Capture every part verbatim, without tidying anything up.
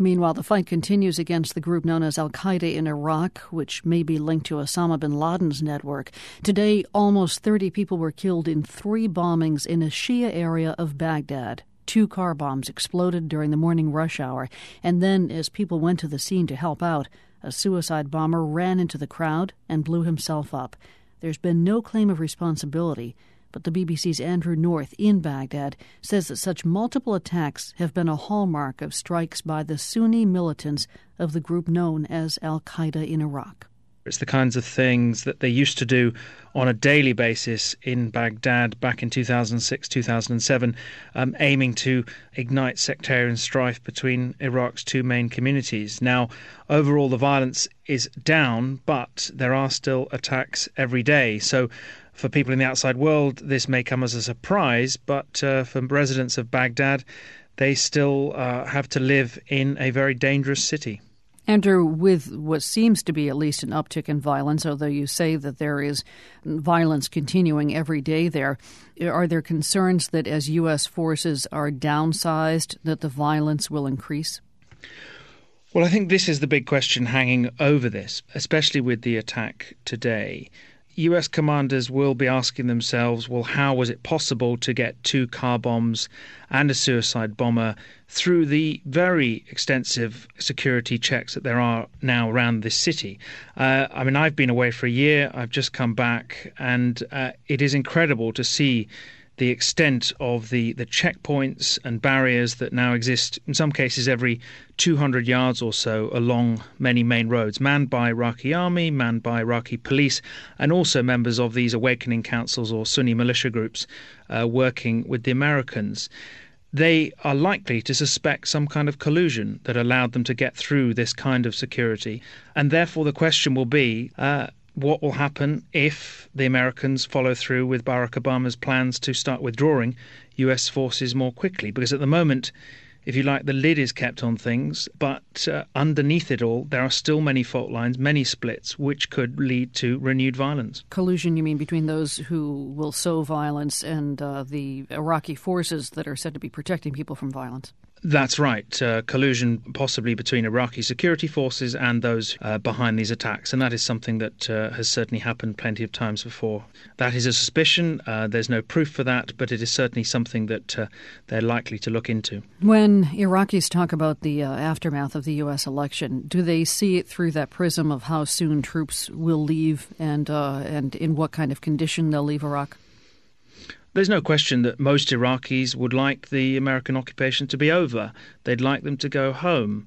Meanwhile, the fight continues against the group known as al-Qaeda in Iraq, which may be linked to Osama bin Laden's network. Today, almost thirty people were killed in three bombings in a Shia area of Baghdad. Two car bombs exploded during the morning rush hour, and then, as people went to the scene to help out, a suicide bomber ran into the crowd and blew himself up. There's been no claim of responsibility, but the B B C's Andrew North in Baghdad says that such multiple attacks have been a hallmark of strikes by the Sunni militants of the group known as al-Qaeda in Iraq. It's the kinds of things that they used to do on a daily basis in Baghdad back in two thousand six, two thousand seven, um, aiming to ignite sectarian strife between Iraq's two main communities. Now, overall, the violence is down, but there are still attacks every day. So for people in the outside world, this may come as a surprise, but uh, for residents of Baghdad, they still uh, have to live in a very dangerous city. Andrew, with what seems to be at least an uptick in violence, although you say that there is violence continuing every day there, are there concerns that as U S forces are downsized, that the violence will increase? Well, I think this is the big question hanging over this, especially with the attack today. U S commanders will be asking themselves, well, how was it possible to get two car bombs and a suicide bomber through the very extensive security checks that there are now around this city? Uh, I mean, I've been away for a year. I've just come back, and uh, it is incredible to see the extent of the, the checkpoints and barriers that now exist, in some cases every two hundred yards or so along many main roads, manned by Iraqi army, manned by Iraqi police, and also members of these awakening councils or Sunni militia groups uh, working with the Americans. They are likely to suspect some kind of collusion that allowed them to get through this kind of security. And therefore the question will be, uh, what will happen if the Americans follow through with Barack Obama's plans to start withdrawing U S forces more quickly? Because at the moment, if you like, the lid is kept on things, but uh, underneath it all, there are still many fault lines, many splits, which could lead to renewed violence. Collusion, you mean, between those who will sow violence and uh, the Iraqi forces that are said to be protecting people from violence? That's right. Uh, collusion possibly between Iraqi security forces and those uh, behind these attacks. And that is something that uh, has certainly happened plenty of times before. That is a suspicion. Uh, there's no proof for that, but it is certainly something that uh, they're likely to look into. When Iraqis talk about the uh, aftermath of the U S election, do they see it through that prism of how soon troops will leave and uh, and in what kind of condition they'll leave Iraq? There's no question that most Iraqis would like the American occupation to be over. They'd like them to go home.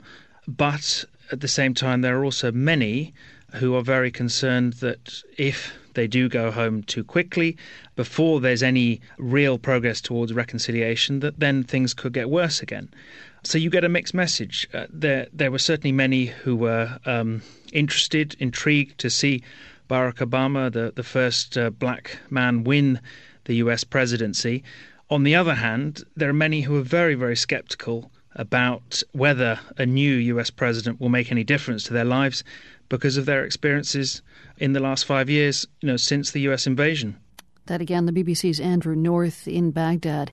But at the same time, there are also many who are very concerned that if they do go home too quickly, before there's any real progress towards reconciliation, that then things could get worse again. So you get a mixed message. Uh, there, there were certainly many who were um, interested, intrigued to see Barack Obama, the, the first uh, black man, win the U S presidency. On the other hand, there are many who are very, very skeptical about whether a new U S president will make any difference to their lives because of their experiences in the last five years, you know, since the U S invasion. That again, the B B C's Andrew North in Baghdad.